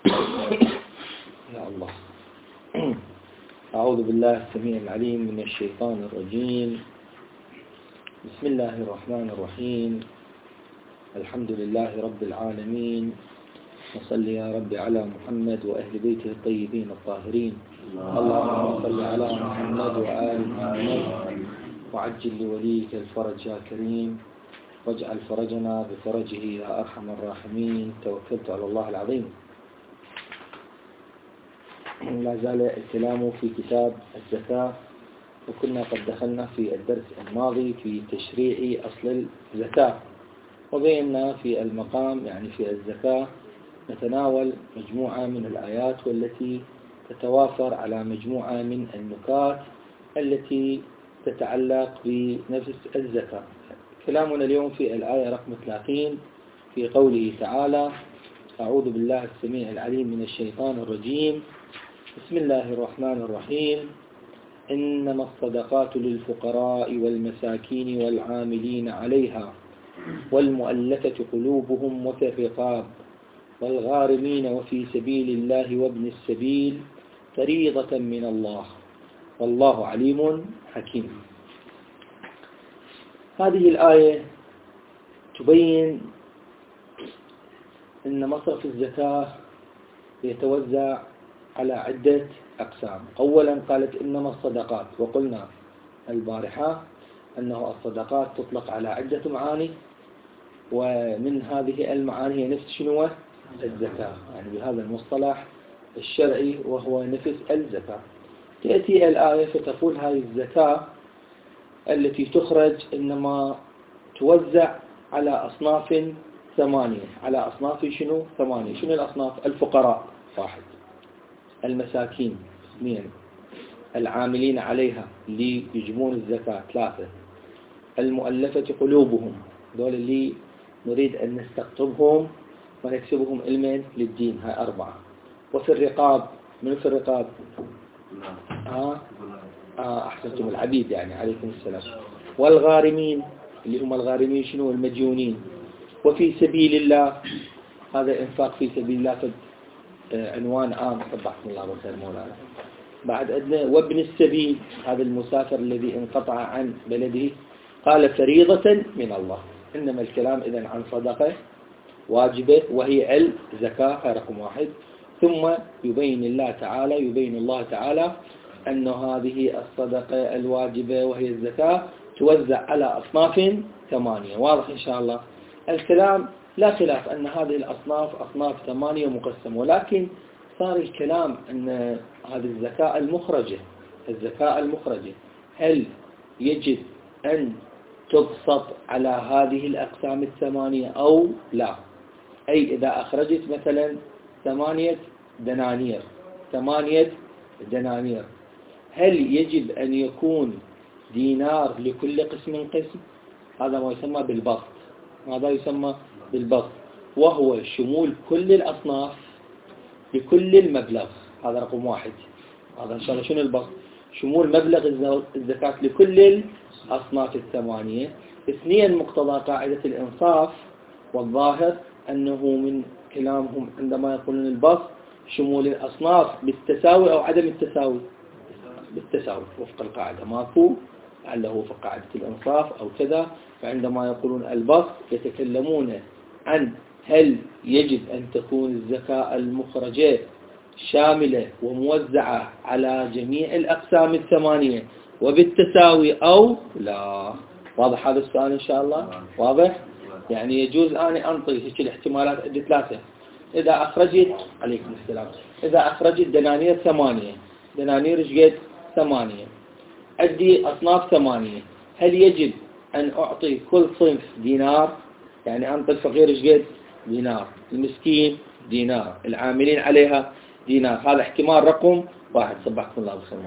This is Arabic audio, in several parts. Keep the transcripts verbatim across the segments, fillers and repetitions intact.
يا الله. أعوذ بالله السميع العليم من الشيطان الرجيم. بسم الله الرحمن الرحيم. الحمد لله رب العالمين، وصل يا رب على محمد وأهل بيته الطيبين الطاهرين. اللهم صل على محمد وآل محمد وعجل لوليك الفرج يا كريم، واجعل فرجنا بفرجه يا أرحم الراحمين. توكلت على الله العظيم. لا زال الكلام في كتاب الزكاة، وكنا قد دخلنا في الدرس الماضي في تشريع أصل الزكاة، وبينا في المقام يعني في الزكاة نتناول مجموعة من الآيات والتي تتوافر على مجموعة من النكات التي تتعلق بنفس الزكاة. كلامنا اليوم في الآية رقم ثلاثين في قوله تعالى: أعوذ بالله السميع العليم من الشيطان الرجيم. بسم الله الرحمن الرحيم. إنما الصدقات للفقراء والمساكين والعاملين عليها والمؤلفة قلوبهم وفي الرقاب والغارمين وفي سبيل الله وابن السبيل فريضة من الله والله عليم حكيم. هذه الآية تبين أن مصرف الزكاة يتوزع على عدة أقسام. أولا قالت إنما الصدقات، وقلنا البارحة أنه الصدقات تطلق على عدة معاني، ومن هذه المعاني هي نفس شنو؟ الزكاة، يعني بهذا المصطلح الشرعي وهو نفس الزكاة. تأتي الآية فتقول هذه الزكاة التي تخرج إنما توزع على أصناف ثمانية. على أصناف شنو؟ ثمانية. شنو الأصناف؟ الفقراء واحد، المساكين اثنين، العاملين عليها اللي يجمون الزكاة ثلاثة، المؤلفة قلوبهم دول اللي نريد أن نستقطبهم ونكسبهم علما للدين، هاي أربعة، وفي الرقاب، من في الرقاب؟ آه آه أحسنتم، العبيد يعني عليكم السلام، والغارمين اللي هم الغارمين شنو؟ المديونين، وفي سبيل الله، هذا إنفاق في سبيل الله عنوان عام، صبحكم الله بالخير مولانا. بعد أدنى وابن السبيل، هذا المسافر الذي انقطع عن بلده، قال فريضة من الله. إنما الكلام إذن عن صدقة واجبة وهي الزكاة رقم واحد. ثم يبين الله تعالى يبين الله تعالى أن هذه الصدقة الواجبة وهي الزكاة توزع على أصناف ثمانية. واضح إن شاء الله الكلام؟ لا خلاف أن هذه الأصناف أصناف ثمانية مقسمة، ولكن صار الكلام أن هذه الزكاة المخرجة الزكاة المخرجة هل يجب أن تبسط على هذه الأقسام الثمانية أو لا؟ أي إذا أخرجت مثلا ثمانية دنانير ثمانية دنانير هل يجب أن يكون دينار لكل قسم قسم؟ هذا ما يسمى بالبسط. هذا يسمى بالبسط، وهو شمول كل الأصناف بكل المبلغ. هذا رقم واحد. هذا إن شاء الله شنو البسط؟ شمول مبلغ الزكاة لكل الأصناف الثمانية. اثنين، مقتضى قاعدة الإنصاف والظاهر أنه من كلامهم عندما يقولون البسط شمول الأصناف بالتساوي أو عدم التساوي؟ بالتساوي وفق القاعدة، ماكو لعله في قاعدة الإنصاف أو كذا. فعندما يقولون البسط يتكلمون عن هل يجب أن تكون الزكاة المخرجة شاملة وموزعة على جميع الأقسام الثمانية وبالتساوي أو لا. واضح هذا السؤال إن شاء الله؟ واضح؟ يعني يجوز أن أنطي هيك الاحتمالات عندي ثلاثة. إذا أخرجت عليكم السلام إذا أخرجت دنانير ثمانية، دنانير جيد ثمانية، عندي أصناف ثمانية، هل يجب أن أعطي كل صنف دينار؟ يعني أنطي الفقير جيد دينار، المسكين دينار، العاملين عليها دينار. هذا احتمال رقم واحد. صبحكم الله بالخير.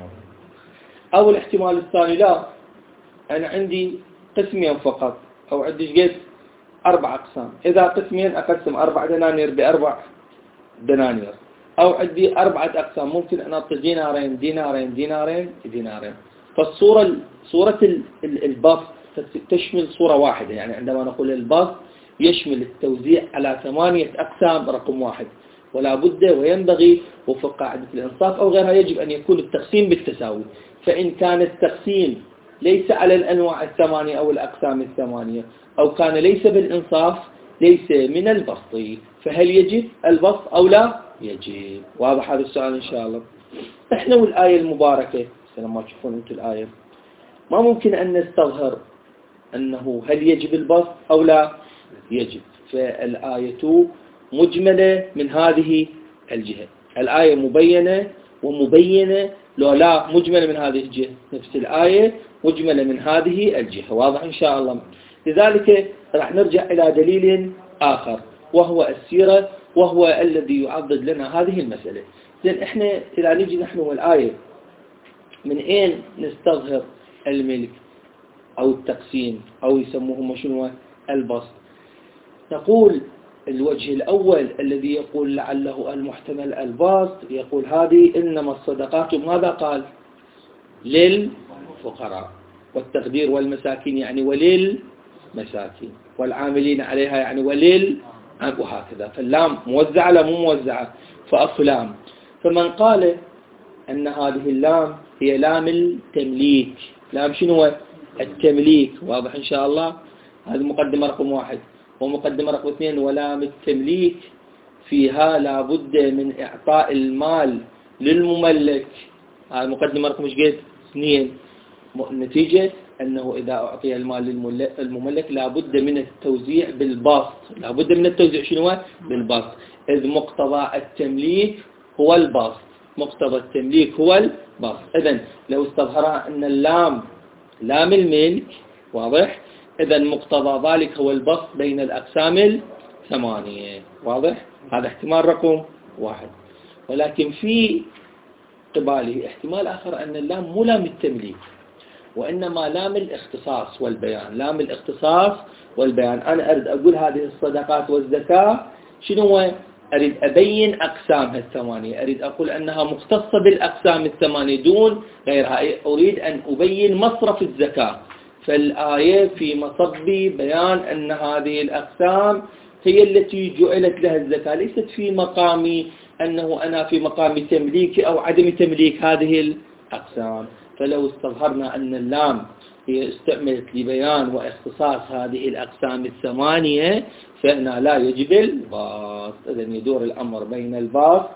أو الاحتمال الثاني، لا، أنا عندي قسمين فقط، أو عندي جيد أربع أقسام. إذا قسمين أقسم أربع دنانير بأربع دنانير، أو عندي أربعة أقسام، ممكن أن أعطي دينارين دينارين دينارين دينارين. فالصورة صورة البسط تشمل صورة واحدة. يعني عندما نقول البسط يشمل التوزيع على ثمانية أقسام رقم واحد، ولا بد وينبغي وفق قاعدة الإنصاف أو غيرها يجب أن يكون التقسيم بالتساوي. فإن كان التقسيم ليس على الأنواع الثمانية أو الأقسام الثمانية أو كان ليس بالإنصاف ليس من البسط، فهل يجب البسط أو لا يجب؟ واضح هذا السؤال إن شاء الله. إحنا والآية المباركة لما تشوفون أنتم الآية ما ممكن أن نستظهر أنه هل يجب البسط أو لا يجب. فالآية مجملة من هذه الجهة، الآية مبينة ومبينة، لو لا مجملة من هذه الجهة، نفس الآية مجملة من هذه الجهة. واضح إن شاء الله. لذلك راح نرجع إلى دليل آخر وهو السيرة، وهو الذي يعضد لنا هذه المسألة. لأن إحنا إذا نجي نحن والآية من أين نستظهر الملك أو التقسيم أو يسموه شنو البسط؟ نقول الوجه الأول الذي يقول لعله المحتمل البسط، يقول هذه إنما الصدقات ماذا قال؟ للفقراء، والتقدير والمساكين يعني وللمساكين، والعاملين عليها يعني ولل وهكذا. فاللام موزعة لا مو موزعة؟ فأفلام. فمن قال أن هذه اللام هي لام التمليك، لام شنو التمليك، واضح إن شاء الله. هذه مقدمة رقم واحد. ومقدمة رقم اثنين ولام التمليك فيها لابد من إعطاء المال للمملك. هذه مقدمة رقم قد اثنين. النتيجة أنه إذا أعطي المال للمملك لابد من التوزيع بالبسط، لابد من التوزيع شنو بالبسط، إذ مقتضى التمليك هو البسط، مقتضى التمليك هو البسط. إذن لو استظهر أن اللام لام الملك، واضح، إذن مقتضى ذلك هو البسط بين الأقسام الثمانية. واضح؟ هذا احتمال رقم واحد. ولكن في قباله احتمال آخر أن اللام مو لام التمليك، وإنما لام الاختصاص والبيان، لام الاختصاص والبيان. أنا أريد أقول هذه الصدقات والزكاة شنو؟ أريد أبين أقسامها الثمانية، أريد أقول أنها مختصة بالأقسام الثمانية دون غيرها، أريد أن أبين مصرف الزكاة. فالآية في مصب بيان أن هذه الأقسام هي التي جعلت لها الزكاة، ليست في مقام أنه أنا في مقام تمليك أو عدم تمليك هذه الأقسام. فلو استظهرنا أن اللام هي استعملت لبيان واختصاص هذه الأقسام الثمانية فإنها لا يجب البسط. إذن يدور الأمر بين البسط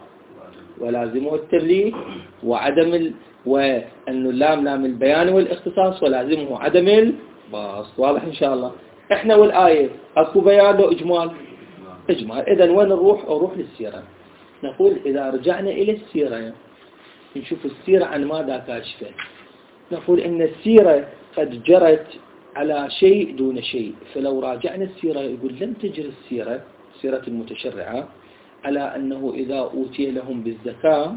ولازمه التمليك وعدم ال... وأن اللام لام البيان والاختصاص ولازمه عدم البسط. واضح إن شاء الله. إحنا والآية أكو بيان وإجمال، إجمال. إذن وين نروح؟ أروح للسيرة. نقول إذا رجعنا إلى السيرة نشوف السيرة عن ماذا كاشفة. نقول إن السيرة قد جرت على شيء دون شيء. فلو راجعنا السيرة يقول لم تجر السيرة، سيرة المتشرعة، على أنه إذا أوتي لهم بالزكاة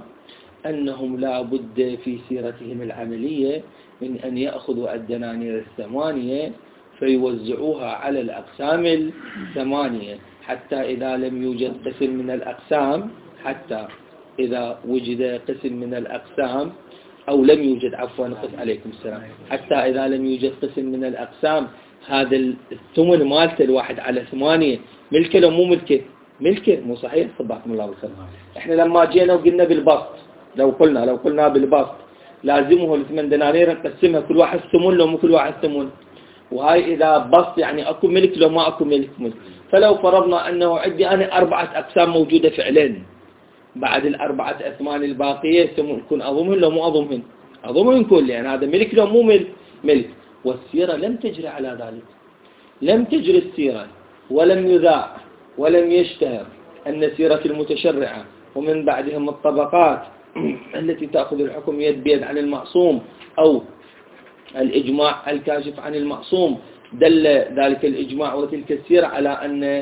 أنهم لا بد في سيرتهم العملية من أن يأخذوا الدنانير الثمانية فيوزعوها على الأقسام الثمانية، حتى إذا لم يوجد قسم من الأقسام، حتى إذا وجد قسم من الأقسام أو لم يوجد، عفوا نقص عليكم السلام، حتى إذا لم يوجد قسم من الأقسام هذا الثمن مالته الواحد على ثمانية ملكه لو مو ملكه؟ ملكه، مو صحيح؟ صبحكم الله بالخير. احنا لما جينا وقلنا بالبسط، لو قلنا لو قلنا بالبسط لازمه الثمان دنانير نقسمها كل واحد ثمن لو مو كل واحد ثمن، وهاي إذا بسط يعني أكو ملك لو ما أكو ملك ملك. فلو فرضنا أنه عندي أنا أربعة أقسام موجودة فعلا، بعد الأربعة أثمان الباقية يكون أضمهن لو مو أضمهن؟ أضمهن كل، يعني هذا ملك لو مو ملك؟ ملك. والسيرة لم تجري على ذلك، لم تجري السيرة ولم يذاع ولم يشتهر أن سيرة المتشرعة ومن بعدهم الطبقات التي تأخذ الحكم يد بيد عن المعصوم أو الإجماع الكاشف عن المعصوم، دل ذلك الإجماع وتلك السيرة على أن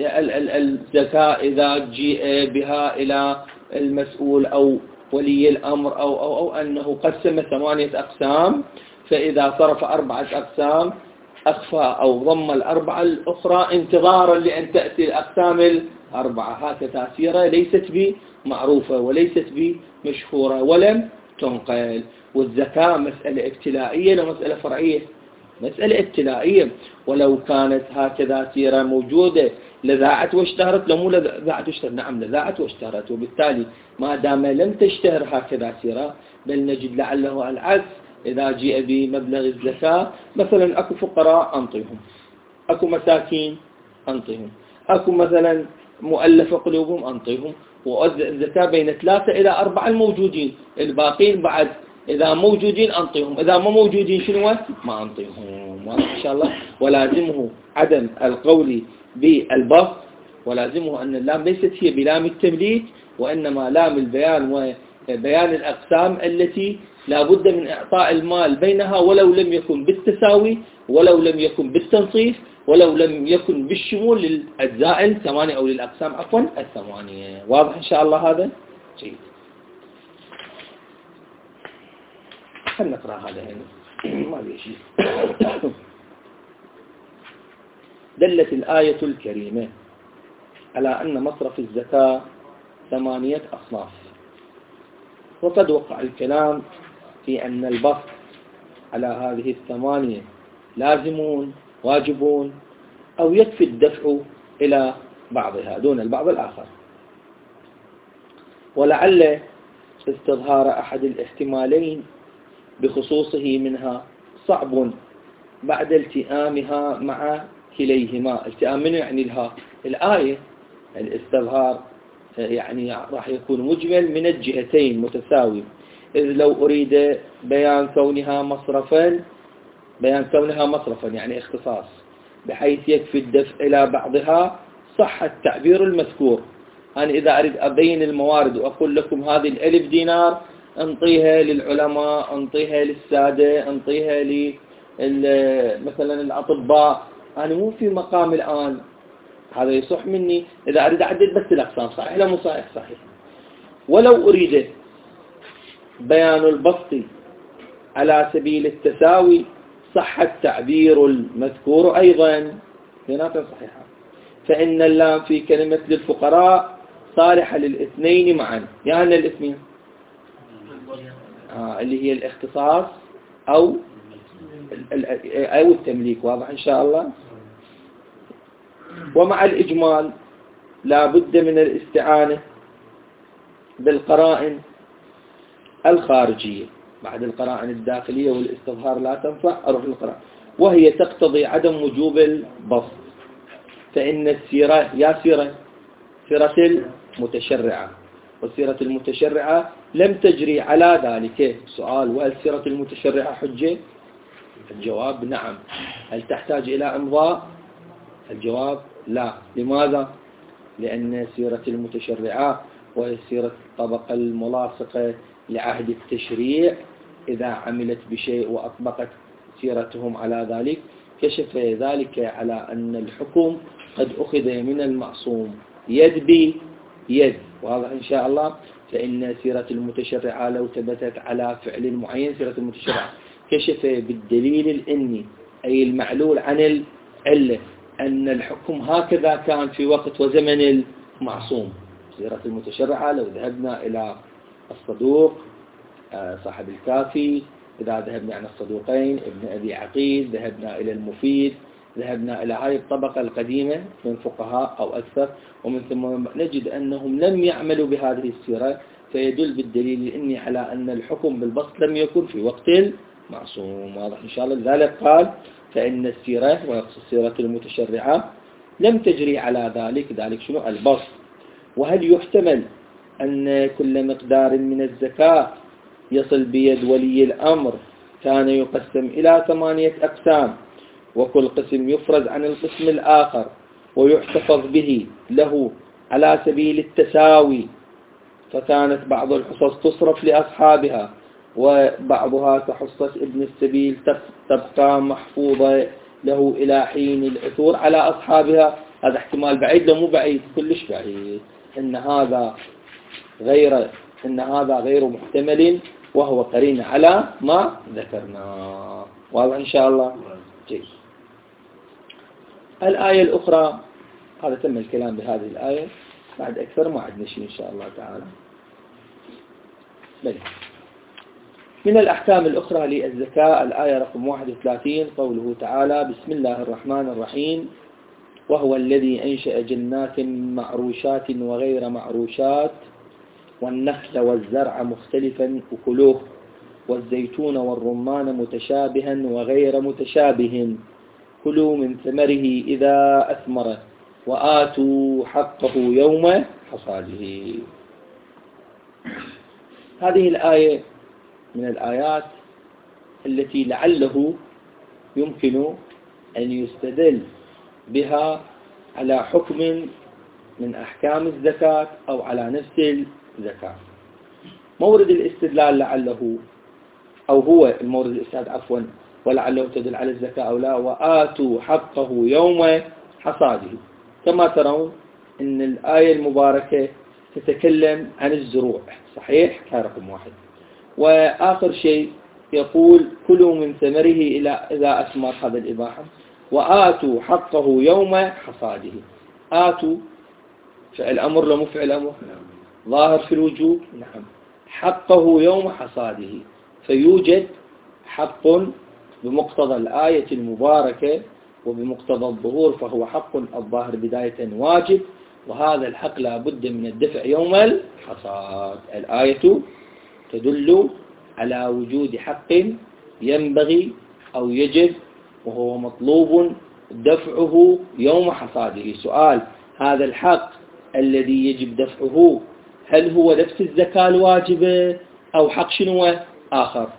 الزكاة إذا جيء بها إلى المسؤول أو ولي الأمر أو, أو, أو أنه قسم ثمانية أقسام، فإذا صرف أربعة أقسام أخفى أو ضم الأربعة الأخرى انتظارا لأن تأتي الأقسام الأربعة. هكذا سيرة ليست بمعروفة وليست بمشهورة ولم تنقل. والزكاة مسألة ابتلائية لمسألة فرعية؟ مسألة ابتلائية. ولو كانت هكذا سيرة موجودة لذاعت واشتهرت، لو مو لذاعت واشتهرت، نعم لذاعت واشتهرت، وبالتالي ما دام لم تشتهر هكذا سيرة، بل نجد لعله العكس. إذا جاء بمبلغ الزكاة مثلا أكو فقراء أنطيهم، أكو مساكين أنطيهم، أكو مثلا مؤلف قلوبهم أنطيهم، وأوزع الزكاة بين ثلاثة إلى أربعة الموجودين، الباقين بعد إذا موجودين أنطيهم، إذا ما موجودين شنو ما أنطيهم. واضح إن شاء الله. ولازمه عدم القول بالبسط، ولازمه أن اللام ليست هي بلام التمليك، وإنما لام البيان وبيان الأقسام التي لا بد من إعطاء المال بينها، ولو لم يكن بالتساوي، ولو لم يكن بالتنصيف، ولو لم يكن بالشمول للأجزاء الثمانية أو للأقسام عفوا الثمانية. واضح إن شاء الله هذا؟ جيد. خلنا نقرأ هذا هنا ما في شيء. دلت الآية الكريمة على أن مصرف الزكاة ثمانية أصناف، وقد وقع الكلام في أن البسط على هذه الثمانية لازمون واجبون، أو يكفي الدفع إلى بعضها دون البعض الآخر. ولعل استظهار أحد الاحتمالين بخصوصه منها صعب بعد التئامها مع كليهما. التئام منه يعني لها الآية، الاستظهار يعني راح يكون مجمل من الجهتين متساوي، إذ لو أريد بيان كونها مصرفا، بيان كونها مصرفا يعني اختصاص بحيث يكفي الدفع إلى بعضها، صح التعبير المذكور. أنا إذا أريد أبين الموارد وأقول لكم هذه الألف دينار أنطيها للعلماء، أنطيها للسادة، أنطيها مثلا الأطباء، أنا مو في مقام الآن هذا يصح مني إذا أريد أعدد بس الأقسام. صحيح لا مو صحيح؟ صحيح. ولو أريد بيان البسط على سبيل التساوي صح التعبير المذكور أيضا، هنا صحيحة. فإن اللام في كلمة للفقراء صالحة للاثنين معا، يعني الاثنين آه اللي هي الاختصاص أو أو التمليك. واضح إن شاء الله. ومع الإجمال لا بد من الاستعانة بالقرائن الخارجية بعد القرائن الداخلية، والاستظهار لا تنفع، أروح للقرائن، وهي تقتضي عدم وجوب البسط. فإن السيرة يا سيرة سيرة المتشرعة، والسيرة المتشرعة لم تجري على ذلك. سؤال: وهل السيرة المتشرعة حجة؟ الجواب نعم. هل تحتاج إلى إمضاء؟ الجواب لا. لماذا؟ لأن سيرة المتشرعة وهي سيرة الطبقة الملاصقة لعهد التشريع إذا عملت بشيء وأطبقت سيرتهم على ذلك، كشف ذلك على أن الحكم قد أخذ من المعصوم يد بيد. وهذا إن شاء الله. فإن سيرة المتشرعة لو ثبتت على فعل معين، سيرة المتشرعة كشف بالدليل الإني أي المعلول عن العلة أن الحكم هكذا كان في وقت وزمن المعصوم. سيرة المتشرعة لو ذهبنا إلى الصدوق صاحب الكافي، إذا ذهبنا عن الصدوقين ابن أبي عقيل، ذهبنا إلى المفيد، ذهبنا إلى هذه الطبقة القديمة من فقهاء أو أكثر، ومن ثم نجد أنهم لم يعملوا بهذه السيرة، فيدل بالدليل الإني على أن الحكم بالبسط لم يكن في وقت المعصوم. واضح إن شاء الله. لذلك قال فإن السيرة ويقصد السيرة المتشرعة لم تجري على ذلك. ذلك شنو؟ البسط. وهل يحتمل أن كل مقدار من الزكاة يصل بيد ولي الأمر كان يقسم إلى ثمانية أقسام، وكل قسم يفرز عن القسم الآخر ويحتفظ به له على سبيل التساوي، فكانت بعض الحصص تصرف لأصحابها وبعضها كحصة ابن السبيل تبقى محفوظة له إلى حين العثور على أصحابها؟ هذا احتمال بعيد، لو مو بعيد كلش بعيد. إن هذا غير إن هذا غير محتمل، وهو قرين على ما ذكرنا. واضح إن شاء الله. جيد. الآية الأخرى، هذا تم الكلام بهذه الآية، بعد أكثر ما عندنا شيء إن شاء الله تعالى. بلي. من الأحكام الأخرى للزكاة الآية رقم واحد وثلاثين قوله تعالى بسم الله الرحمن الرحيم وهو الذي أنشأ جنات معروشات وغير معروشات والنخل والزرع مختلفا أكله والزيتون والرمان متشابها وغير متشابه كلوا من ثمره إذا أثمر وآتوا حقه يوم حصاده. هذه الآية من الآيات التي لعله يمكن أن يستدل بها على حكم من أحكام الزكاة أو على نفس الزكاة. مورد الاستدلال لعله أو هو المورد الاستدلال عفوا ولعله تدل على الزكاة أو لا وآتوا حقه يوم حصاده. كما ترون أن الآية المباركة تتكلم عن الزروع صحيح كرقم واحد، وآخر شيء يقول كلوا من ثمره إلى إذا أثمر هذا الإباحة وآتوا حقه يوم حصاده. آتوا فعل أمر لو مو فعل أمر ظاهر في الوجوب نعم حقه يوم حصاده فيوجد حق بمقتضى الآية المباركة وبمقتضى الظهور فهو حق الظاهر بداية واجب وهذا الحق لا بد من الدفع يوم الحصاد. الآية تدل على وجود حق ينبغي أو يجب وهو مطلوب دفعه يوم حصاده. سؤال هذا الحق الذي يجب دفعه هل هو نفس الزكاة الواجبة أو حق شنو آخر؟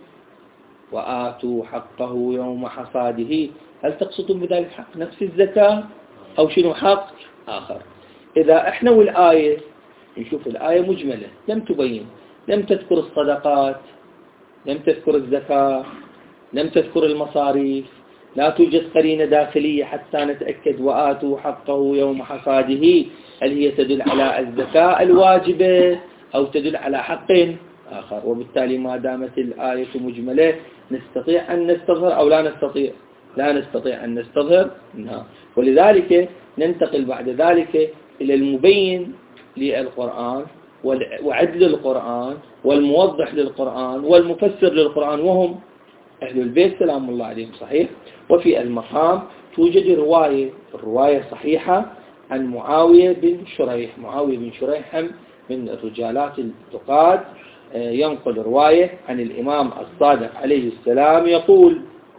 وآتوا حقه يوم حصاده هل تقصدون بذلك حق نفس الزكاة أو شنو حق آخر؟ إذا إحنا والآية نشوف الآية مجملة لم تبين لم تذكر الصدقات لم تذكر الزكاة لم تذكر المصاريف لا توجد قرينة داخلية حتى نتأكد وآتوا حقه يوم حصاده هل هي تدل على الزكاة الواجبة أو تدل على حق آخر. وبالتالي ما دامت الآية مجملة نستطيع أن نستظهر أو لا نستطيع لا نستطيع أن نستظهر نعم. ولذلك ننتقل بعد ذلك إلى المبين للقرآن وعدل القرآن والموضح للقرآن والمفسر للقرآن وهم أهل البيت سلام الله عليهم صحيح. وفي المقام توجد رواية الرواية صحيحة عن معاوية بن شريح. معاوية بن شريح من الرجالات الثقات ينقل رواية عن الإمام الصادق عليه السلام يقول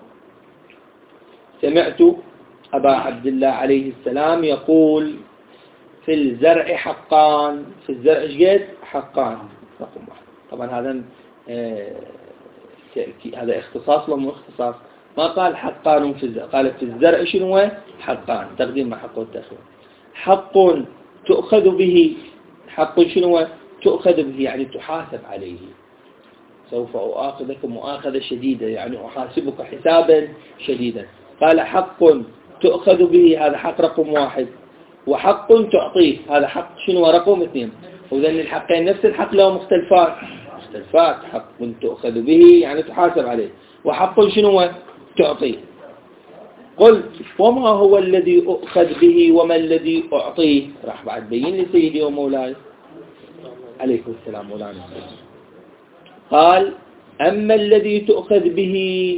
سمعت أبا عبد الله عليه السلام يقول في الزرع حقان. في الزرع ايش حقان رقم واحد. طبعا هذا آه هذا اختصاص ولا مو اختصاص؟ ما قال حقان في الزرع قال في الزرع شنو حقان تقديم مع حق والتأخير. حق تؤخذ به حق شنو تؤخذ به يعني تحاسب عليه سوف أؤاخذك مؤاخذة شديدة يعني أحاسبك حسابا شديدا. قال حق تؤخذ به هذا حق رقم واحد وحق تعطيه هذا حق شنو رقم اثنين. وذن الحقين نفس الحق له مختلفات مختلفات حق تؤخذ به يعني تحاسب عليه وحق شنو تعطيه. قلت وما هو الذي أؤخذ به وما الذي أعطيه؟ راح بعد بين لي سيدي ومولاي عليكم السلام مولانا. قال أما الذي تؤخذ به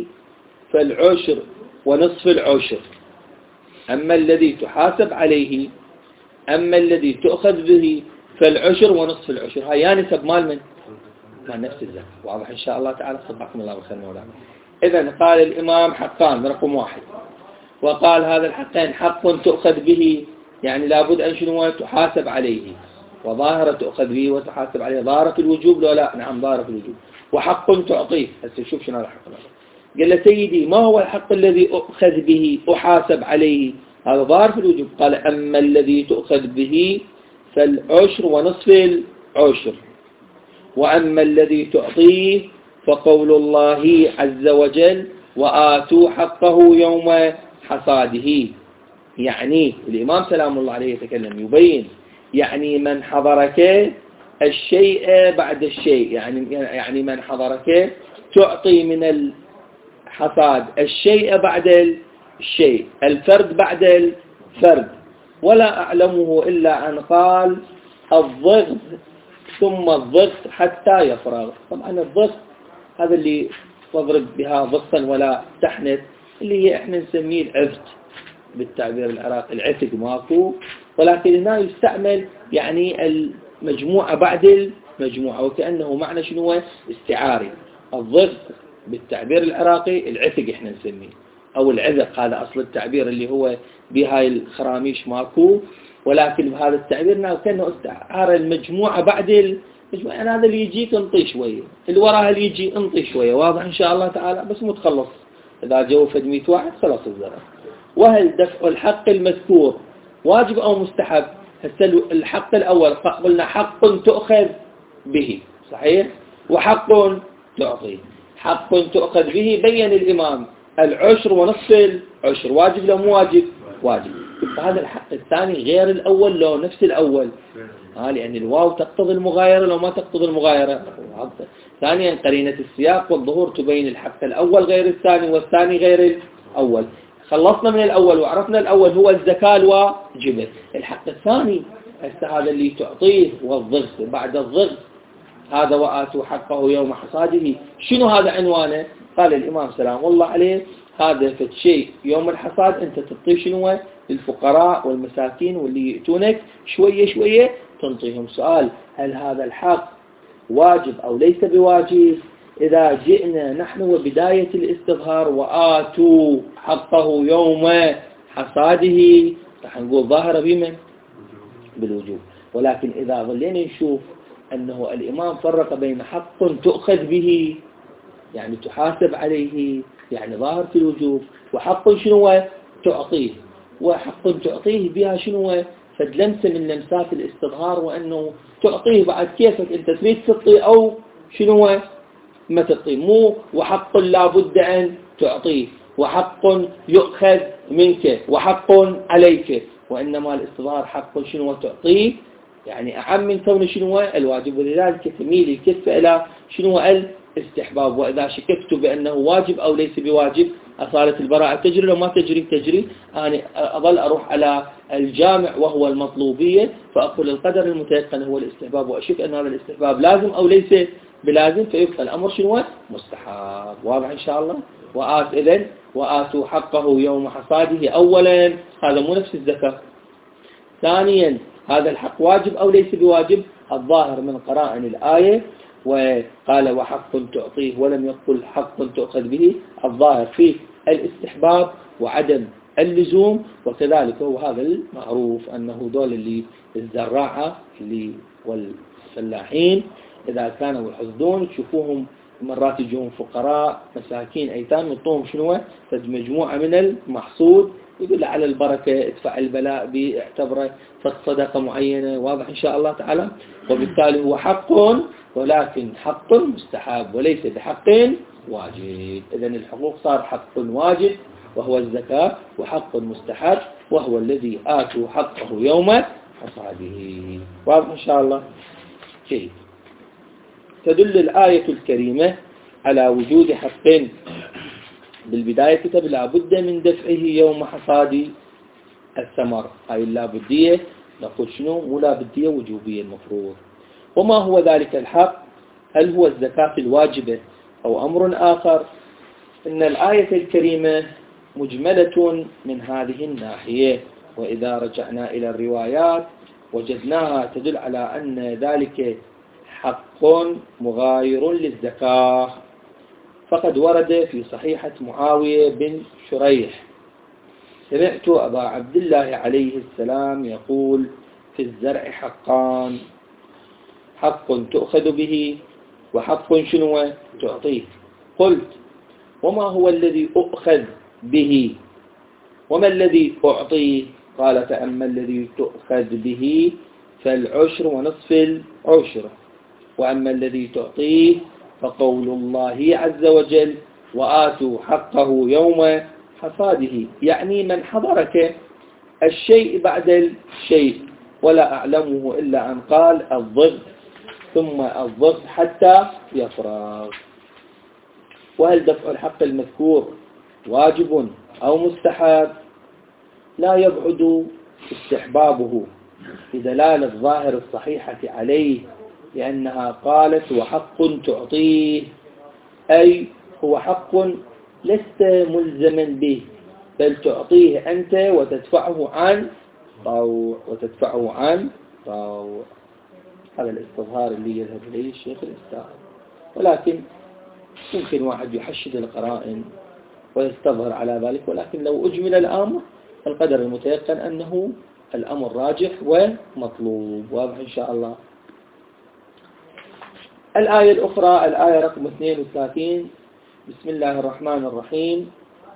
فالعشر ونصف العشر. أما الذي تحاسب عليه أما الذي تؤخذ به فالعشر ونصف العشر. هاي يعني نسب مال من مال نفس الزكاة. واضح إن شاء الله تعالى صدقكم الله وخير مولانا. إذن قال الإمام حقان رقم واحد وقال هذا الحقين حق تؤخذ به يعني لابد أن شنو تحاسب عليه وظاهرة تؤخذ به وتحاسب عليه ظاهرة الوجوب لو لا نعم ظاهرة الوجوب وحق تعطيه. هسه شوف شنو هذا الحق. قال له سيدي ما هو الحق الذي أؤخذ به أحاسب عليه؟ هذا ظاهر في الوجوب. قال أما الذي تؤخذ به فالعشر ونصف العشر وأما الذي تعطيه فقول الله عز وجل وآتوا حقه يوم حصاده. يعني الإمام سلام الله عليه يتكلم يبين يعني من حضرك الشيء بعد الشيء يعني يعني من حضرك تعطي من الحصاد الشيء بعد الشيء الفرد بعد الفرد. ولا أعلمه إلا أن قال الضغط ثم الضغط حتى يفرغ. طبعا الضغط هذا اللي تضرب بها ضغطا ولا تحنث، اللي هي احنا نسميه العفت بالتعبير العراقي، العتق ماكو، ولكن هنا يستعمل يعني المجموعة بعد المجموعة، وكأنه معنى شنو هو استعاري. الضغط بالتعبير العراقي العتق احنا نسميه، او العذق، هذا اصل التعبير اللي هو بهاي الخراميش ماكو، ولكن بهذا التعبير كأنه استعار المجموعة بعد المجموعة. يعني هذا اللي يجيك انطي شوية، اللي وراها اللي يجي انطي شوية، واضح ان شاء الله تعالى، بس مو تخلص اذا جوفت مئة واحد خلاص الزرع. وهل دفع الحق المذكور واجب او مستحب؟ هسه الحق الاول قلنا حق تؤخذ به، صحيح، وحق تعطيه. حق تؤخذ به بين الامام العشر ونصف العشر، واجب لو مو واجب؟ واجب. فهذا الحق الثاني غير الأول لو نفس الأول، ها لأن الواو تقتضي المغايرة لو ما تقتضي المغايرة. ثانيا قرينة السياق والظهور تبين الحق الأول غير الثاني والثاني غير الأول. خلصنا من الأول وعرفنا الأول هو الزكاة الواجبة. الحق الثاني هذا اللي تعطيه والضغط بعد الضغط، هذا وآتوا حقه يوم حصاده. شنو هذا عنوانه؟ قال الإمام سلام الله عليه هذا فالشيء يوم الحصاد أنت تعطيه شنو؟ للفقراء والمساكين واللي يأتونك شوية شوية تنطيهم. سؤال: هل هذا الحق واجب أو ليس بواجب؟ إذا جئنا نحن وبداية الاستظهار وآتوا حقه يوم حصاده راح نقول ظاهرة بمن؟ بالوجوب. ولكن إذا ظلينا نشوف أنه الإمام فرق بين حق تؤخذ به يعني تحاسب عليه يعني ظاهر في الوجوب، وحق شنو تعطيه، وحق تعطيه بها شنو فدلمسة من لمسات الاستظهار، وأنه تعطيه بعد كيفك أنت تريد تعطيه أو شنو ما تعطيه، مو وحق لا بد أن تعطيه وحق يؤخذ منك وحق عليك، وإنما الاستظهار حق شنو تعطيه يعني أعم من كون شنو الواجب. ولذلك تميل الكف إلى شنو الاستحباب. وإذا شككت بأنه واجب أو ليس بواجب أصالة البراءة تجري لو ما تجري تجري، أنا أظل أروح على الجامع وهو المطلوبية، فأقول القدر المتيقن هو الاستحباب، وأشك أن هذا الاستحباب لازم أو ليس بلازم، فيبقى الأمر شنو مستحب. واضح إن شاء الله. وآت إذن وآتوا حقه يوم حصاده. أولا هذا مو نفس الزكاة. ثانيا هذا الحق واجب أو ليس بواجب؟ الظاهر من قرائن الآية وقال وحق تعطيه ولم يقل حق تؤخذ به، الظاهر فيه الاستحباب وعدم اللزوم. وكذلك هو هذا المعروف أنه دول اللي الزراعة اللي والفلاحين إذا كانوا يحصدون تشوفوهم مرات يجون فقراء مساكين أيتام يعطوهم شنو فد مجموعة من المحصول، يقول على البركة ادفع البلاء باعتبره صدقة معينة. واضح إن شاء الله تعالى. وبالتالي هو حق ولكن حق مستحب وليس بحق واجب. إذن الحقوق صار حق واجب وهو الزكاة، وحق مستحب وهو الذي آتوا حقه يوم حصاده. واضح إن شاء الله. شيء تدل الآية الكريمة على وجود حق بالبداية كتب لا بد من دفعه يوم حصاد الثمر، هاي اللابدية نقول شنو مو لابدية وجوبية المفروض. وما هو ذلك الحق؟ هل هو الزكاة الواجبة أو أمر آخر؟ إن الآية الكريمة مجملة من هذه الناحية، وإذا رجعنا إلى الروايات وجدناها تدل على أن ذلك حق مغاير للزكاة. فقد ورد في صحيحة معاوية بن شريح: سمعت أبا عبد الله عليه السلام يقول: في الزرع حقان، حق تؤخذ به وحق شنو تعطيه. قلت: وما هو الذي أؤخذ به وما الذي أعطيه؟ قال: فأما الذي تؤخذ به فالعشر ونصف العشر، وأما الذي تعطيه فقول الله عز وجل: وآتوا حقه يوم حصاده. يعني من حضرك الشيء بعد الشيء، ولا أعلمه إلا أن قال الضغط ثم الضغط حتى يفرغ. وهل دفع الحق المذكور واجب أو مستحب؟ لا يبعد استحبابه بدلالة الظاهر الصحيحة عليه، لأنها قالت وحق تعطيه، أي هو حق لست ملزما به، بل تعطيه أنت وتدفعه عن طوع وتدفعه عن طوع. هذا الاستظهار اللي يذهب إليه الشيخ الإسلام، ولكن يمكن واحد يحشد القرائن ويستظهر على ذلك، ولكن لو أجمل الأمر القدر المتيقن أنه الأمر راجح ومطلوب. واضح إن شاء الله. الآية الأخرى، الآية رقم اثنين وثلاثين: بسم الله الرحمن الرحيم: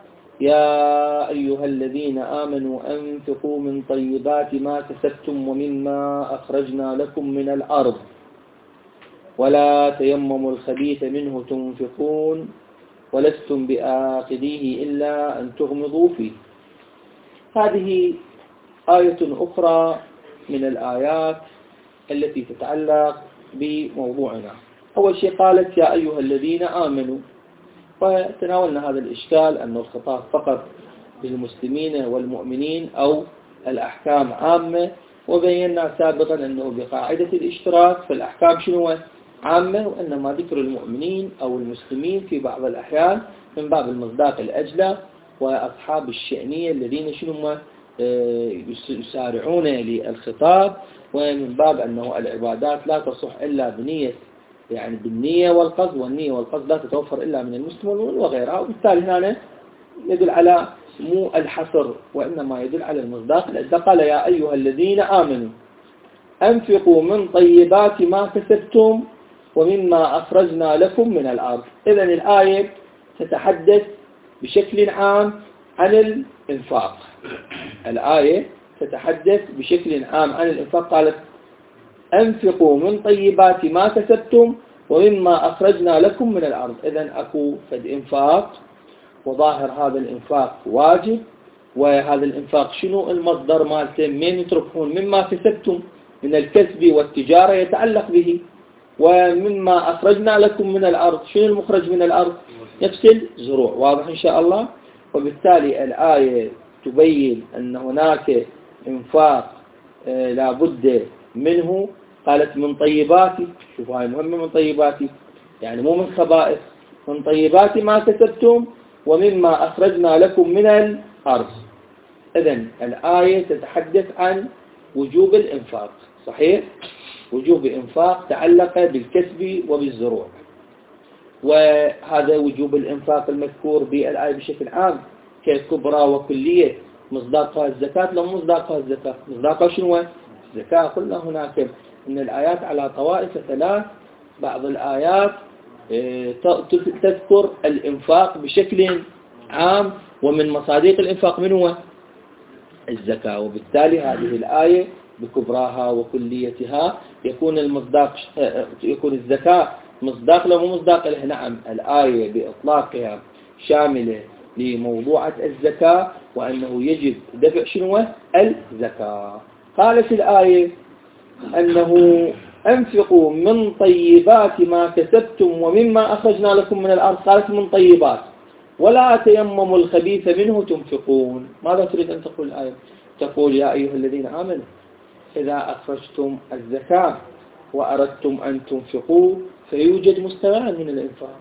يا أيها الذين آمنوا أنفقوا من طيبات ما كسبتم ومما أخرجنا لكم من الأرض ولا تيمموا الخبيث منه تنفقون ولستم بآخذيه إلا أن تغمضوا فيه. هذه آية أخرى من الآيات التي تتعلق بموضوعنا. أول شيء قالت يا أيها الذين آمنوا، وتناولنا هذا الإشكال أن الخطاب فقط بالمسلمين والمؤمنين أو الأحكام عامة، وبينا سابقا أنه بقاعدة الاشتراك فالأحكام شنو عامة، وإنما ذكر المؤمنين أو المسلمين في بعض الأحيان من باب المصداق الأجلى، وأصحاب الشأنية الذين شنو يسارعون للخطاب، ومن باب أنه العبادات لا تصح إلا بنية، يعني بالنية والقصد، والنية والقصد لا تتوفر إلا من المسلم وغيرها. وبالتالي هنا يدل على مو الحصر وإنما يدل على المصداق الأجلى. قال يا أيها الذين آمنوا أنفقوا من طيبات ما كسبتم ومما أخرجنا لكم من الأرض. إذن الآية تتحدث بشكل عام عن الإنفاق. الآية تتحدث بشكل عام عن الإنفاق. قالت أنفقوا من طيبات ما كسبتم ومما أخرجنا لكم من الأرض. إذن أكو فد إنفاق، وظاهر هذا الإنفاق واجب، وهذا الإنفاق شنو المصدر مالته؟ من يتركون مما كسبتم من الكسب والتجارة يتعلق به، ومما أخرجنا لكم من الأرض شنو المخرج من الأرض؟ نفس الزروع. واضح إن شاء الله. وبالتالي الآية تبين أن هناك إنفاق آه لابد منه. قالت من طيباتي، شوفوا هاي مهمة، من طيباتي يعني مو من خبائث، من طيبات ما كسبتم ومما أخرجنا لكم من الأرض. إذن الآية تتحدث عن وجوب الإنفاق، صحيح؟ وجوب إنفاق تعلق بالكسب وبالزروع، وهذا وجوب الإنفاق المذكور بالآية بشكل عام ككبرى وكلية. مصداقها الزكاة لو مصداقها الزكاة، مصداقها شنو؟ الزكاة. قلنا هناك من الآيات على طوائف ثلاث، بعض الآيات تذكر الإنفاق بشكل عام، ومن مصادق الإنفاق من هو؟ الزكاة. وبالتالي هذه الآية بكبراها وكليتها يكون المصداق يكون الزكاة مصداق له مصداق له. نعم، الآية بإطلاقها شاملة لموضوعة الزكاة، وأنه يجب دفع شنو؟ الزكاة. قال في الآية أنه أنفقوا من طيبات ما كسبتم ومما أخرجنا لكم من الأرض. قالت من طيبات، ولا تيمموا الخبيث منه تنفقون. ماذا تريد أن تقول الآية؟ تقول يا أيها الذين آمنوا إذا أخرجتم الزكاة وأردتم أن تنفقوا فيوجد مستوى من الإنفاق.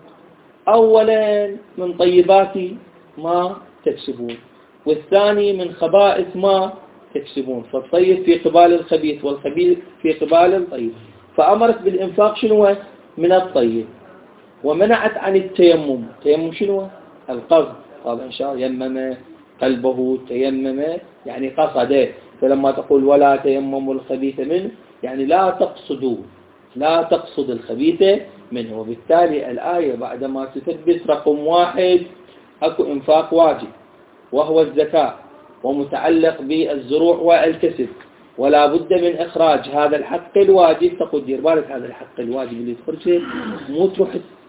أولا من طيبات ما تكسبون، والثاني من خبائث ما تكسبون. فالطيب في قبال الخبيث والخبيث في قبال الطيب. فأمرت بالإنفاق شنو؟ من الطيب، ومنعت عن التيمم. تيمم شنو؟ القصد. قال إن شاء الله يمم قلبه، تيمم يعني قصده. فلما تقول ولا تيمموا الخبيث منه يعني لا تقصدوا لا تقصد الخبيث منه. وبالتالي الآية بعدما تثبت رقم واحد أكو إنفاق واجب وهو الزكاة، ومتعلق بالزروع والكسب، ولا بد من إخراج هذا الحق الواجب. تقول دير بالك هذا الحق الواجب اللي تخرجه مو تروح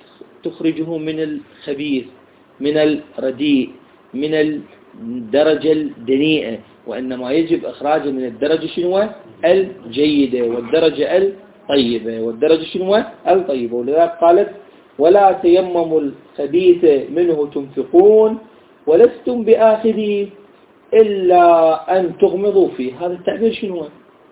تخرجه من الخبيث، من الرديء، من الدرجة الدنيئة، وإنما يجب إخراجه من الدرجة شنو؟ الجيدة، والدرجة الطيبة، والدرجة شنو؟ الطيبة. ولذلك قالت ولا تيمموا الخبيث منه تنفقون ولستم بآخذيه إلا أن تغمضوا فيه. هذا التعبير شنو؟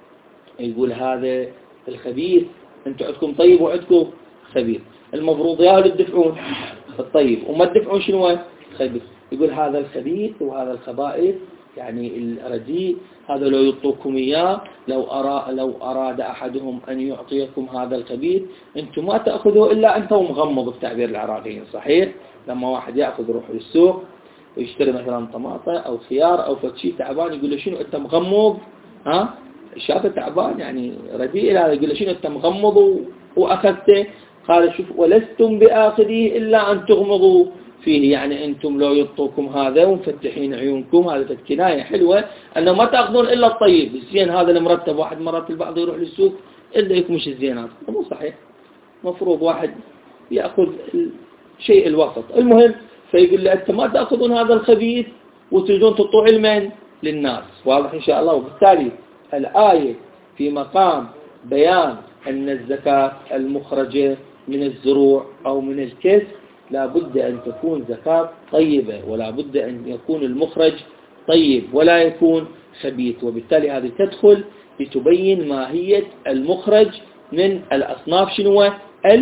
يقول هذا الخبيث، أنتم عندكم طيب وعندكم خبيث، المفروض يا اللي تدفعون الطيب وما تدفعون شنو الخبيث. يقول هذا الخبيث وهذا الخبائث يعني الرديء هذا لو يعطوكم إياه لو أراد, لو أراد أحدهم أن يعطيكم هذا الخبيث أنتم ما تأخذوه إلا أنتم مغمض بتعبير العراقيين صحيح. لما واحد يأخذ يروح للسوق ويشتري مثلا طماطة أو خيار أو فتشي تعبان يقول له شنو أنت مغمض ها شافه تعبان يعني رديء هذا يقول له شنو أنت مغمض وأخذته. قال شوف ولستم بآخذيه إلا أن تغمضوا فيه يعني أنتم لو يعطوكم هذا ومفتحين عيونكم هذا كناية حلوة أنه ما تأخذون إلا الطيب الزين هذا المرتب. واحد مرات البعض يروح للسوق إلا يكمش الزين هذا مو صحيح. مفروض واحد يأخذ الشيء الوسط. المهم فيقول له أنت ما تأخذون هذا الخبيث وتريدون تطوع المن للناس. واضح إن شاء الله. وبالتالي الآية في مقام بيان أن الزكاة المخرجة من الزروع أو من الكسب لا بد أن تكون زكاة طيبة ولا بد أن يكون المخرج طيب ولا يكون خبيث. وبالتالي هذه تدخل لتبين ماهية المخرج من الأصناف شنو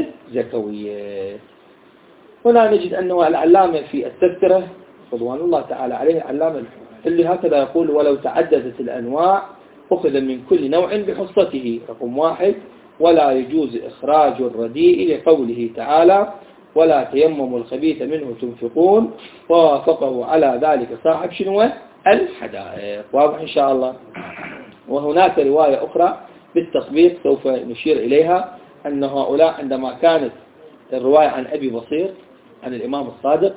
الزكوية. هنا نجد أنه العلامة في التذكرة رضوان الله تعالى عليه العلامة اللي هكذا يقول ولو تعددت الأنواع أخذ من كل نوع بحصته. رقم واحد ولا يجوز إخراج الرديء لقوله تعالى ولا تيمموا الخبيث منه تنفقون ووافقه على ذلك صاحب شنو الحدائق. واضح إن شاء الله. وهناك رواية أخرى بالتطبيق سوف نشير إليها أن هؤلاء عندما كانت الرواية عن أبي بصير عن الإمام الصادق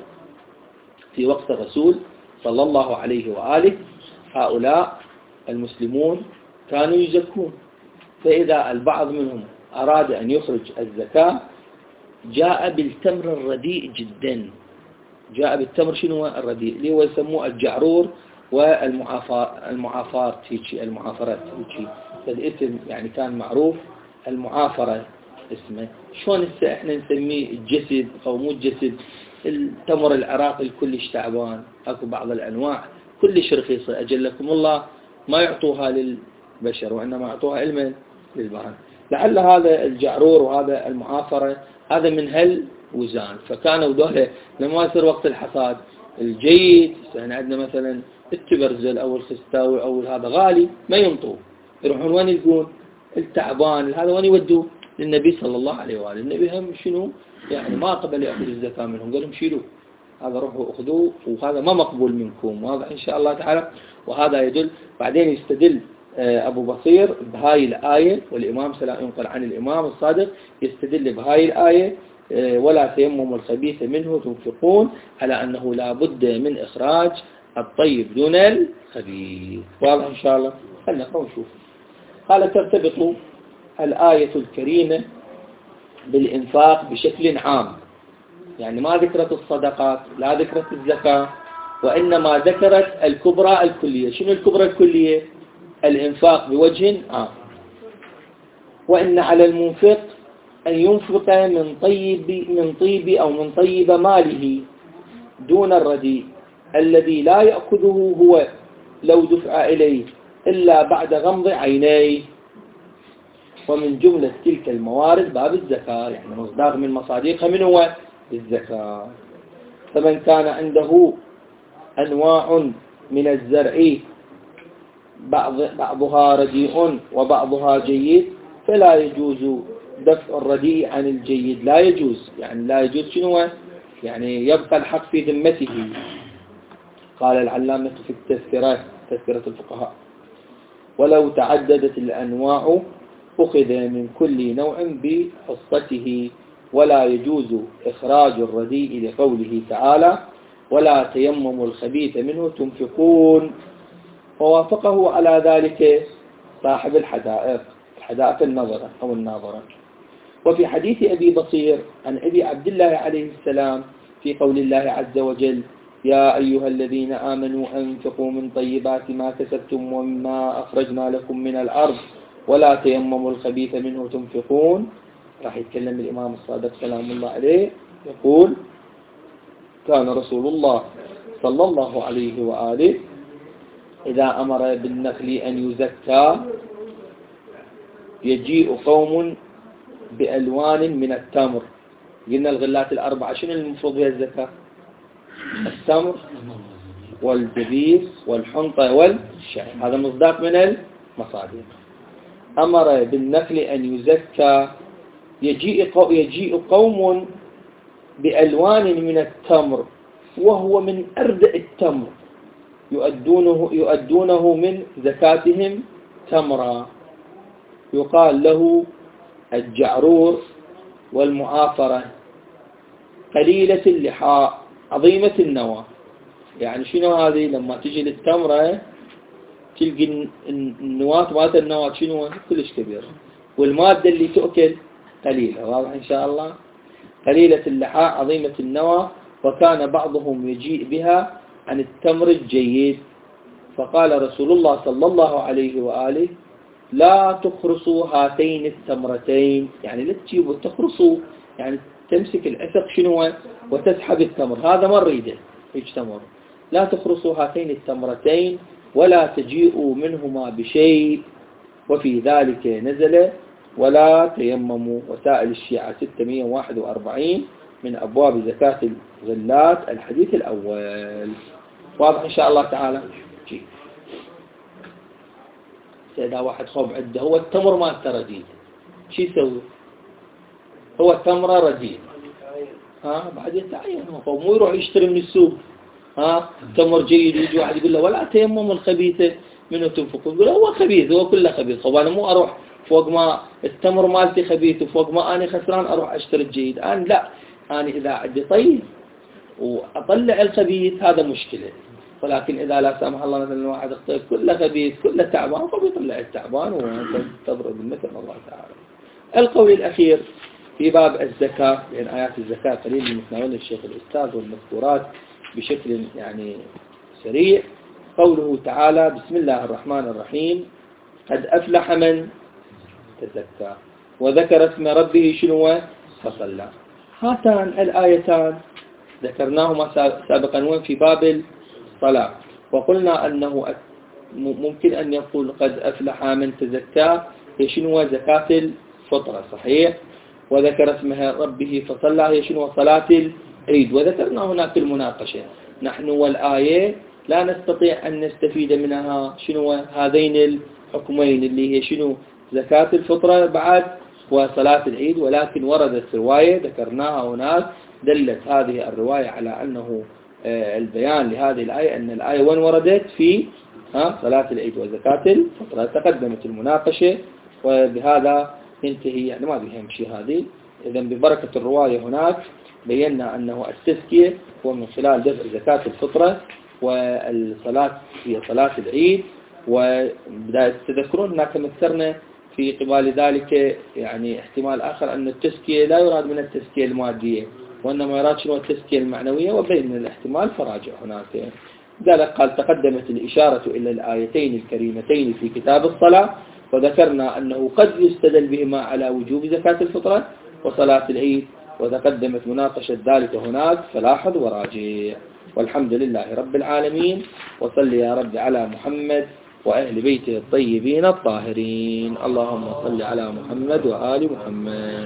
في وقت الرسول صلى الله عليه وآله هؤلاء المسلمون كانوا يزكون. فإذا البعض منهم أراد أن يخرج الزكاة جاء بالتمر الرديء جدا. جاء بالتمر شنو الرديء اللي هو يسموه الجعرور والمعافار المعافار تيجي المعافرات تيجي فالاسم يعني كان معروف المعافرة اسمه. شلون هسه احنا نسميه الجسد او مو الجسد. التمر العراقي الكلش تعبان اكو بعض الانواع كلش رخيصة اجلكم الله ما يعطوها للبشر وانما يعطوها علما للبهائم. لعل هذا الجعرور وهذا المعافرة هذا من هالوزان. فكانوا دولة لما يصير وقت الحصاد الجيد يعني عندنا مثلا التبرزل او الخستاوي او هذا غالي ما ينطوه يروحون وين يلقون التعبان هذا وين يودوه للنبي صلى الله عليه وآله. النبي هم شنو يعني ما قبل يأخذ الزكاة منهم قال لهم شيلوه هذا روحوا أخذوه وهذا ما مقبول منكم. واضح إن شاء الله تعالى. وهذا يدل بعدين يستدل أبو بصير بهاي الآية والإمام سلام ينقل عن الإمام الصادق يستدل بهاي الآية ولا تيمموا الخبيث منه تنفقون على أنه لا بد من إخراج الطيب دون الخبيث. واضح إن شاء الله. خلنا نقرأ ونشوف. قال ترتبط الآية الكريمة بالإنفاق بشكل عام يعني ما ذكرت الصدقات لا ذكرت الزكاة وإنما ذكرت الكبرى الكلية. شنو الكبرى الكلية؟ الإنفاق بوجه عام. وإن على المنفق أن ينفق من طيب من طيب أو من طيب ماله دون الرديء الذي لا يأخذه هو لو دفع إليه إلا بعد غمض عينيه. ومن جملة تلك الموارد باب الزكاة يعني مصداق من مصاديقها من هو الزكاة. فمن كان عنده أنواع من الزرع بعض بعضها رديء وبعضها جيد فلا يجوز دفع الرديء عن الجيد. لا يجوز يعني لا يجوز شنو يعني يبقى الحق في ذمته. قال العلامة في التذكرة تذكرة الفقهاء ولو تعددت الأنواع أخذ من كل نوع بحصته ولا يجوز إخراج الرديء لقوله تعالى ولا تيمموا الخبيث منه تنفقون. ووافقه على ذلك صاحب الحدائق الحدائق النظرة أو الناظرة. وفي حديث أبي بصير عن أبي عبد الله عليه السلام في قول الله عز وجل يا أيها الذين آمنوا أنفقوا من طيبات ما كسبتم ومما أخرجنا لكم من الأرض ولا تيمموا الخبيث منه تنفقون. راح يتكلم الإمام الصادق سلام الله عليه يقول كان رسول الله صلى الله عليه وآله إذا أمر بالنخل أن يزكى يجيء قوم بألوان من التمر قلنا الغلات الأربعة شنو المفروض بها الزكاة؟ التمر والزبيب والحنطة والشعير، هذا مصداق من المصادر. أمر بالنخل أن يزكى، يجيء يجيء قوم بألوان من التمر وهو من أردأ التمر يؤدونه, يؤدونه من زكاتهم تمرا، يقال له الجعرور والمعافرة، قليلة اللحاء عظيمة النوى. يعني شنو هذه؟ لما تجي للتمرة تلقي النواة مالت النواة شنو كلش كبيرة، والمادة اللي تؤكل قليلة. واضح إن شاء الله؟ قليلة اللحاء عظيمة النوى، وكان بعضهم يجيء بها عن التمر الجيد. فقال رسول الله صلى الله عليه وآله: لا تخرصوا هاتين التمرتين، يعني لا تجيبوا تخرصوا، يعني تمسك العسق شنو وتسحب التمر، هذا ما نريده يجتمر. لا تخرصوا هاتين التمرتين ولا تجيئوا منهما بشيء. وفي ذلك نزل: ولا تيمموا. وسائل الشيعة ستمئة وواحد وأربعين من أبواب زكاة الغلات، الحديث الأول. واضح إن شاء الله تعالى؟ جي. إذا واحد خوب عنده هو التمر ما رديد، شو يسوي؟ هو التمر رديد، ها بعد يتعين، هو مو يروح يشتري من السوق ها تمر جيد ويجي واحد يقول له ولا تيمم الخبيثة منه تنفق، يقول له هو خبيث، هو كله خبيث. طب أنا مو أروح فوق ما التمر مالتي خبيث وفوق ما أنا خسران أروح أشتري الجيد. أنا لا، أنا إذا عندي طيب وأطلع الخبيث هذا مشكلة، ولكن إذا لا سامح الله مثلا واحد اختار كله خبيث كله تعبان فبيطلع التعبان وتضرب المثل. الله تعالى. القول الأخير في باب الزكاة، لأن آيات الزكاة قليل من متناول الشيخ الأستاذ والمذكورات بشكل يعني سريع. قوله تعالى: بسم الله الرحمن الرحيم: قد أفلح من تزكى وذكر اسم ربه شنو فصلى. هاتان الآيتان ذكرناهما سابقا وين في باب الصلاة، وقلنا أنه ممكن أن يقول قد أفلح من تزكى هي شنو زكاة الفطرة، صحيح، وذكر اسم ربه فصلى هي شنو صلاة العيد. وذكرنا هناك المناقشة، نحن والآية لا نستطيع أن نستفيد منها شنو هذين الحكمين اللي هي شنو زكاة الفطرة بعد وصلاة العيد، ولكن وردت رواية ذكرناها هناك دلت هذه الرواية على أنه البيان لهذه الآية أن الآية وين وردت في ها صلاة العيد وزكاة الفطرة. تقدمت المناقشة وبهذا ينتهي، يعني ما بيهم شيء هذه. إذا ببركة الرواية هناك بينا أنه التزكية هو من خلال دفع زكاة الفطرة، والصلاة هي صلاة العيد. وبداية تذكرون هناك مثلنا في قبال ذلك يعني احتمال آخر أن التزكية لا يراد من التزكية المادية وإنما يراد شنو التزكية المعنوية، وبين من الاحتمال فراجع هناك. ذلك قال: تقدمت الإشارة إلى الآيتين الكريمتين في كتاب الصلاة، وذكرنا أنه قد يستدل بهما على وجوب زكاة الفطرة وصلاة العيد، وتقدمت مناقشة ذلك هناك، فلاحظ وراجع. والحمد لله رب العالمين، وصل يا رب على محمد وأهل بيته الطيبين الطاهرين. اللهم صل على محمد وآل محمد.